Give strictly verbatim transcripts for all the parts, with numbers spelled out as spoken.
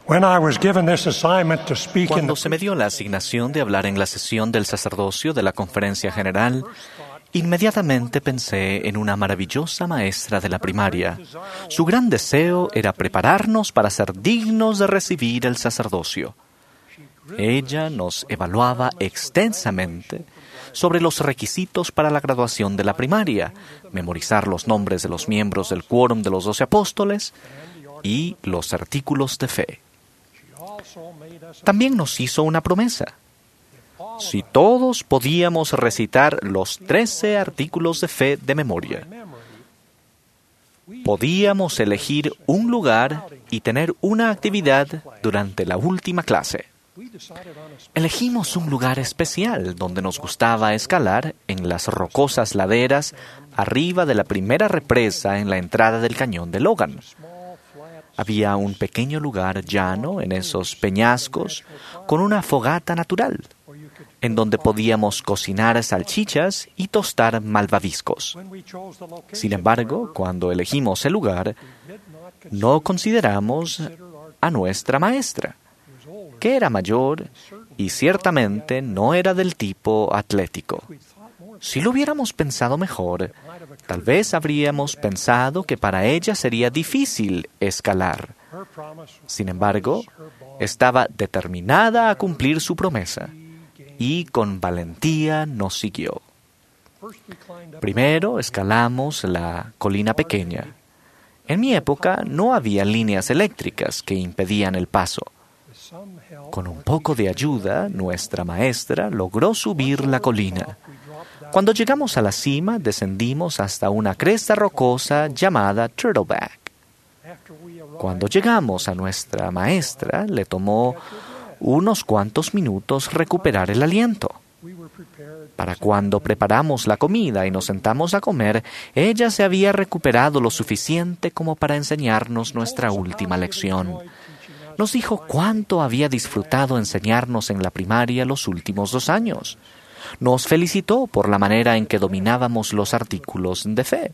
Cuando se me dio la asignación de hablar en la sesión del sacerdocio de la Conferencia General, inmediatamente pensé en una maravillosa maestra de la primaria. Su gran deseo era prepararnos para ser dignos de recibir el sacerdocio. Ella nos evaluaba extensamente sobre los requisitos para la graduación de la primaria, memorizar los nombres de los miembros del quórum de los doce apóstoles y los artículos de fe. También nos hizo una promesa. Si todos podíamos recitar los trece artículos de fe de memoria, podíamos elegir un lugar y tener una actividad durante la última clase. Elegimos un lugar especial donde nos gustaba escalar en las rocosas laderas arriba de la primera represa en la entrada del cañón de Logan. Había un pequeño lugar llano en esos peñascos con una fogata natural, en donde podíamos cocinar salchichas y tostar malvaviscos. Sin embargo, cuando elegimos el lugar, no consideramos a nuestra maestra, que era mayor y ciertamente no era del tipo atlético. Si lo hubiéramos pensado mejor, tal vez habríamos pensado que para ella sería difícil escalar. Sin embargo, estaba determinada a cumplir su promesa y con valentía nos siguió. Primero escalamos la colina pequeña. En mi época no había líneas eléctricas que impedían el paso. Con un poco de ayuda, nuestra maestra logró subir la colina. Cuando llegamos a la cima, descendimos hasta una cresta rocosa llamada Turtleback. Cuando llegamos a nuestra maestra, le tomó unos cuantos minutos recuperar el aliento. Para cuando preparamos la comida y nos sentamos a comer, ella se había recuperado lo suficiente como para enseñarnos nuestra última lección. Nos dijo cuánto había disfrutado enseñarnos en la primaria los últimos dos años. Nos felicitó por la manera en que dominábamos los artículos de fe.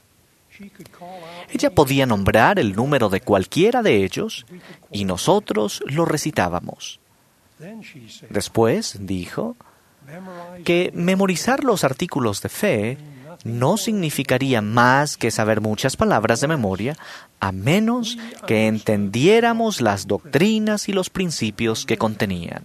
Ella podía nombrar el número de cualquiera de ellos y nosotros lo recitábamos. Después dijo que memorizar los artículos de fe no significaría más que saber muchas palabras de memoria, a menos que entendiéramos las doctrinas y los principios que contenían.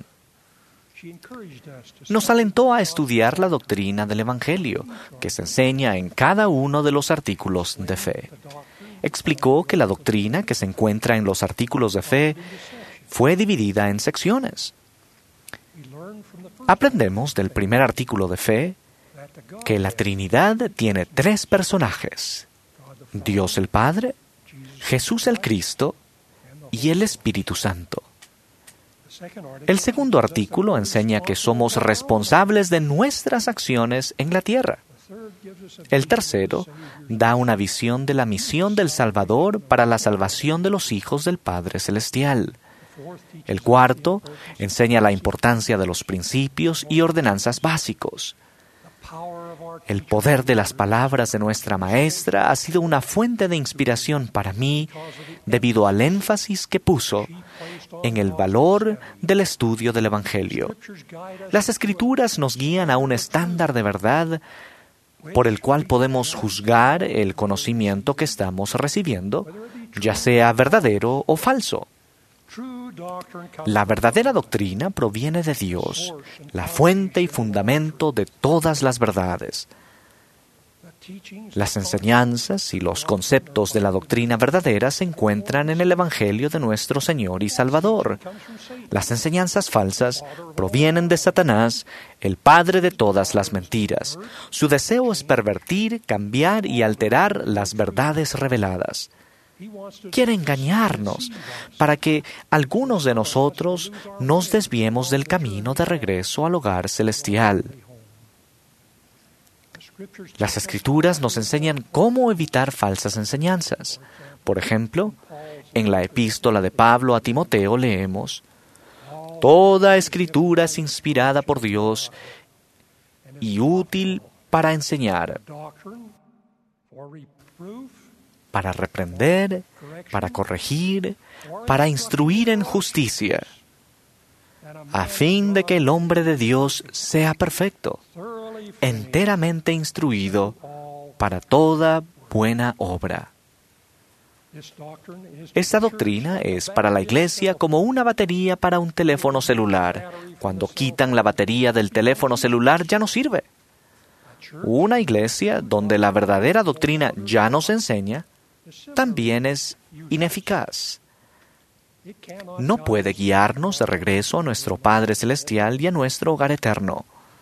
Nos alentó a estudiar la doctrina del Evangelio, que se enseña en cada uno de los artículos de fe. Explicó que la doctrina que se encuentra en los artículos de fe fue dividida en secciones. Aprendemos del primer artículo de fe que la Trinidad tiene tres personajes: Dios el Padre, Jesús el Cristo y el Espíritu Santo. El segundo artículo enseña que somos responsables de nuestras acciones en la tierra. El tercero da una visión de la misión del Salvador para la salvación de los hijos del Padre Celestial. El cuarto enseña la importancia de los principios y ordenanzas básicos. El poder de las palabras de nuestra maestra ha sido una fuente de inspiración para mí debido al énfasis que puso en el valor del estudio del Evangelio. Las Escrituras nos guían a un estándar de verdad por el cual podemos juzgar el conocimiento que estamos recibiendo, ya sea verdadero o falso. La verdadera doctrina proviene de Dios, la fuente y fundamento de todas las verdades. Las enseñanzas y los conceptos de la doctrina verdadera se encuentran en el Evangelio de nuestro Señor y Salvador. Las enseñanzas falsas provienen de Satanás, el padre de todas las mentiras. Su deseo es pervertir, cambiar y alterar las verdades reveladas. Quiere engañarnos para que algunos de nosotros nos desviemos del camino de regreso al hogar celestial. Las Escrituras nos enseñan cómo evitar falsas enseñanzas. Por ejemplo, en la epístola de Pablo a Timoteo leemos: «Toda Escritura es inspirada por Dios y útil para enseñar, para reprender, para corregir, para instruir en justicia, a fin de que el hombre de Dios sea perfecto, enteramente instruido para toda buena obra. Esta doctrina es para la Iglesia como una batería para un teléfono celular. Cuando quitan la batería del teléfono celular ya no sirve. Una iglesia donde la verdadera doctrina ya nos enseña, también es ineficaz. No puede guiarnos de regreso a nuestro Padre Celestial y a nuestro hogar eterno.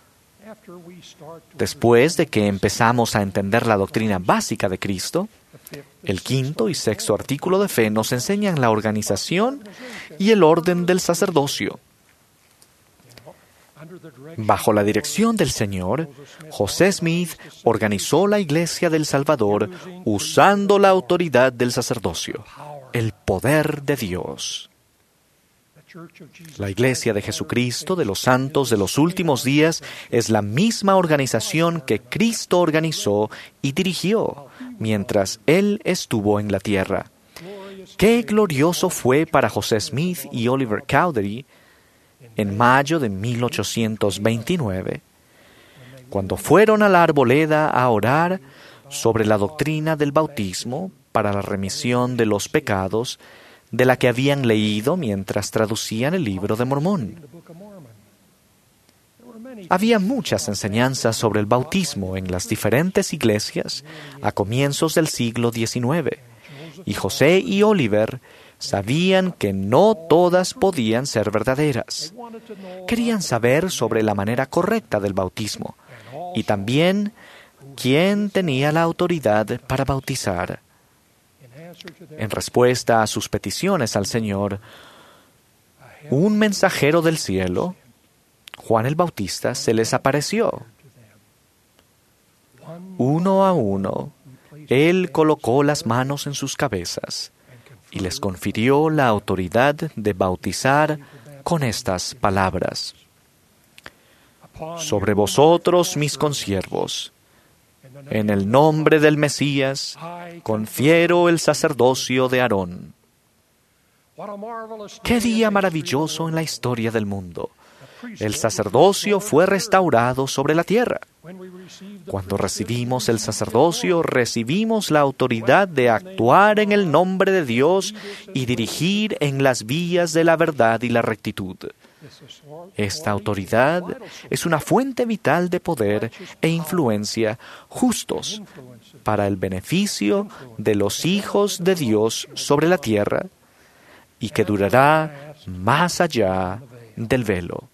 Después de que empezamos a entender la doctrina básica de Cristo, el quinto y sexto artículo de fe nos enseñan la organización y el orden del sacerdocio. Bajo la dirección del Señor, José Smith organizó la Iglesia del Salvador usando la autoridad del sacerdocio, el poder de Dios. La Iglesia de Jesucristo de los Santos de los Últimos Días es la misma organización que Cristo organizó y dirigió mientras Él estuvo en la tierra. ¡Qué glorioso fue para José Smith y Oliver Cowdery en mayo de mil ochocientos veintinueve, cuando fueron a la arboleda a orar sobre la doctrina del bautismo para la remisión de los pecados de la que habían leído mientras traducían el libro de Mormón. Había muchas enseñanzas sobre el bautismo en las diferentes iglesias a comienzos del siglo diecinueve, y José y Oliver sabían que no todas podían ser verdaderas. Querían saber sobre la manera correcta del bautismo y también quién tenía la autoridad para bautizar. En respuesta a sus peticiones al Señor, un mensajero del cielo, Juan el Bautista, se les apareció. Uno a uno, él colocó las manos en sus cabezas y les confirió la autoridad de bautizar con estas palabras: sobre vosotros, mis consiervos, en el nombre del Mesías, confiero el sacerdocio de Aarón. ¡Qué día maravilloso en la historia del mundo! El sacerdocio fue restaurado sobre la tierra. Cuando recibimos el sacerdocio, recibimos la autoridad de actuar en el nombre de Dios y dirigir en las vías de la verdad y la rectitud. Esta autoridad es una fuente vital de poder e influencia justos para el beneficio de los hijos de Dios sobre la tierra y que durará más allá del velo.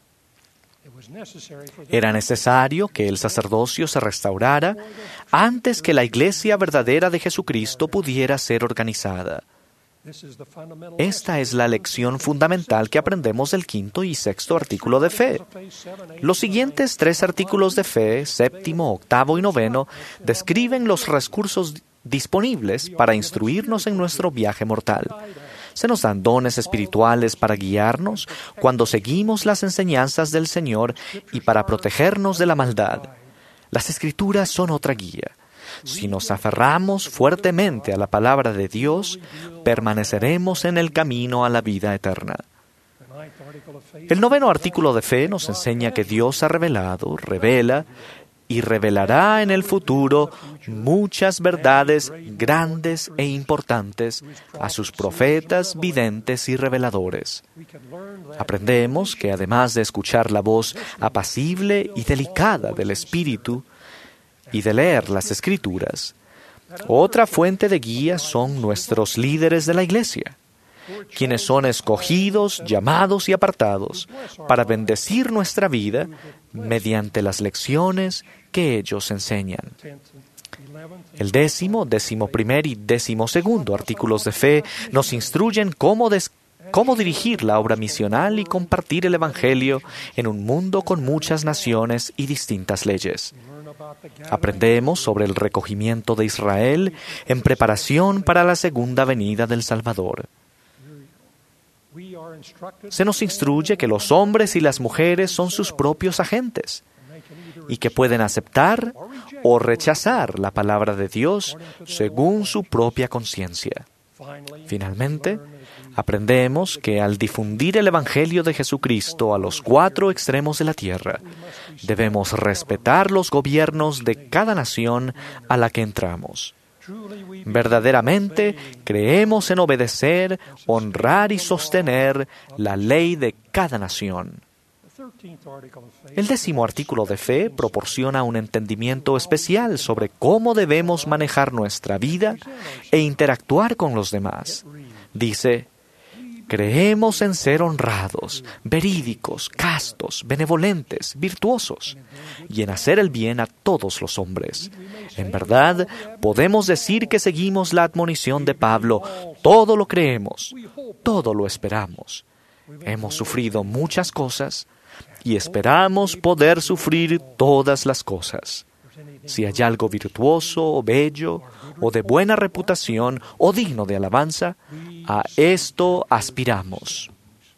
Era necesario que el sacerdocio se restaurara antes que la iglesia verdadera de Jesucristo pudiera ser organizada. Esta es la lección fundamental que aprendemos del quinto y sexto artículo de fe. Los siguientes tres artículos de fe, séptimo, octavo y noveno, describen los recursos disponibles para instruirnos en nuestro viaje mortal. Se nos dan dones espirituales para guiarnos cuando seguimos las enseñanzas del Señor y para protegernos de la maldad. Las Escrituras son otra guía. Si nos aferramos fuertemente a la palabra de Dios, permaneceremos en el camino a la vida eterna. El noveno artículo de fe nos enseña que Dios ha revelado, revela y revelará en el futuro muchas verdades grandes e importantes a sus profetas, videntes y reveladores. Aprendemos que además de escuchar la voz apacible y delicada del Espíritu y de leer las Escrituras, otra fuente de guía son nuestros líderes de la Iglesia, quienes son escogidos, llamados y apartados para bendecir nuestra vida mediante las lecciones que ellos enseñan. El décimo, décimo primer y décimo segundo artículos de fe nos instruyen cómo, des- cómo dirigir la obra misional y compartir el Evangelio en un mundo con muchas naciones y distintas leyes. Aprendemos sobre el recogimiento de Israel en preparación para la segunda venida del Salvador. Se nos instruye que los hombres y las mujeres son sus propios agentes y que pueden aceptar o rechazar la palabra de Dios según su propia conciencia. Finalmente, aprendemos que al difundir el Evangelio de Jesucristo a los cuatro extremos de la tierra, debemos respetar los gobiernos de cada nación a la que entramos. Verdaderamente creemos en obedecer, honrar y sostener la ley de cada nación. El décimo artículo de fe proporciona un entendimiento especial sobre cómo debemos manejar nuestra vida e interactuar con los demás. Dice: creemos en ser honrados, verídicos, castos, benevolentes, virtuosos, y en hacer el bien a todos los hombres. En verdad, podemos decir que seguimos la admonición de Pablo: todo lo creemos, todo lo esperamos. Hemos sufrido muchas cosas y esperamos poder sufrir todas las cosas. Si hay algo virtuoso o bello, o de buena reputación, o digno de alabanza, a esto aspiramos.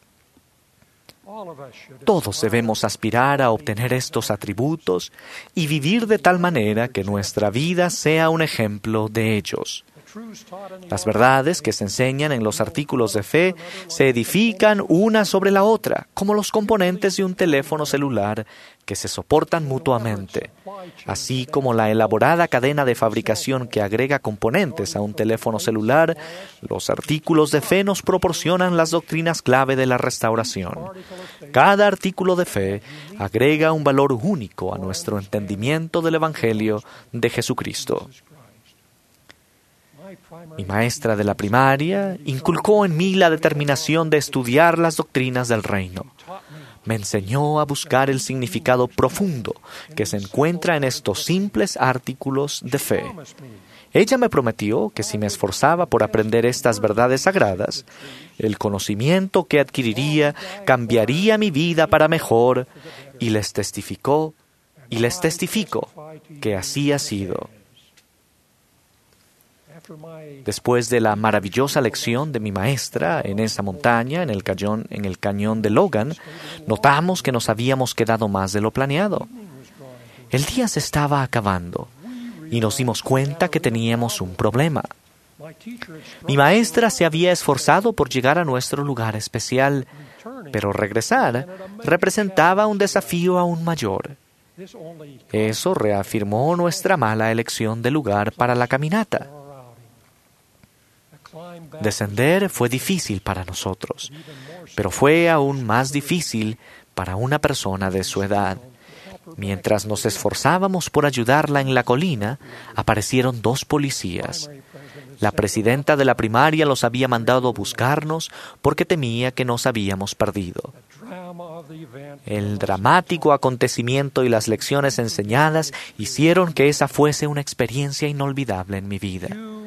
Todos debemos aspirar a obtener estos atributos y vivir de tal manera que nuestra vida sea un ejemplo de ellos. Las verdades que se enseñan en los artículos de fe se edifican una sobre la otra, como los componentes de un teléfono celular que se soportan mutuamente, así como la elaborada cadena de fabricación que agrega componentes a un teléfono celular. Los artículos de fe nos proporcionan las doctrinas clave de la restauración. Cada artículo de fe agrega un valor único a nuestro entendimiento del Evangelio de Jesucristo. Mi maestra de la primaria inculcó en mí la determinación de estudiar las doctrinas del reino. Me enseñó a buscar el significado profundo que se encuentra en estos simples artículos de fe. Ella me prometió que si me esforzaba por aprender estas verdades sagradas, el conocimiento que adquiriría cambiaría mi vida para mejor, y les testificó, y les testifico que así ha sido. Después de la maravillosa lección de mi maestra en esa montaña, en el cañón, en el cañón de Logan, notamos que nos habíamos quedado más de lo planeado. El día se estaba acabando y nos dimos cuenta que teníamos un problema. Mi maestra se había esforzado por llegar a nuestro lugar especial, pero regresar representaba un desafío aún mayor. Eso reafirmó nuestra mala elección de lugar para la caminata. Descender fue difícil para nosotros, pero fue aún más difícil para una persona de su edad. Mientras nos esforzábamos por ayudarla en la colina, aparecieron dos policías. La presidenta de la primaria los había mandado a buscarnos porque temía que nos habíamos perdido. El dramático acontecimiento y las lecciones enseñadas hicieron que esa fuese una experiencia inolvidable en mi vida.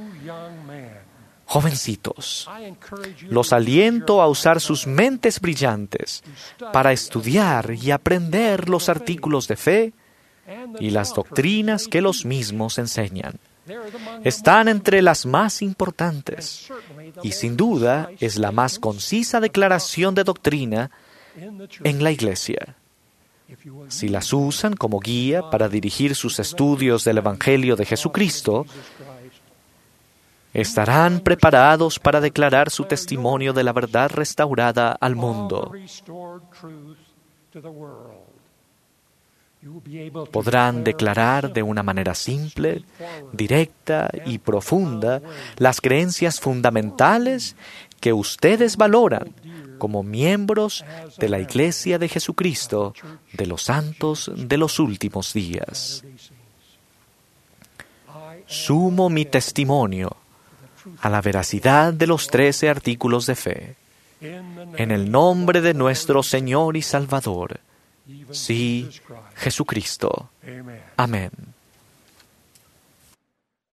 Jovencitos, los aliento a usar sus mentes brillantes para estudiar y aprender los artículos de fe y las doctrinas que los mismos enseñan. Están entre las más importantes y sin duda es la más concisa declaración de doctrina en la Iglesia. Si las usan como guía para dirigir sus estudios del Evangelio de Jesucristo, estarán preparados para declarar su testimonio de la verdad restaurada al mundo. Podrán declarar de una manera simple, directa y profunda las creencias fundamentales que ustedes valoran como miembros de la Iglesia de Jesucristo de los santos de los últimos días. Sumo mi testimonio a la veracidad de los trece artículos de fe, en el nombre de nuestro Señor y Salvador, sí, Jesucristo. Amén.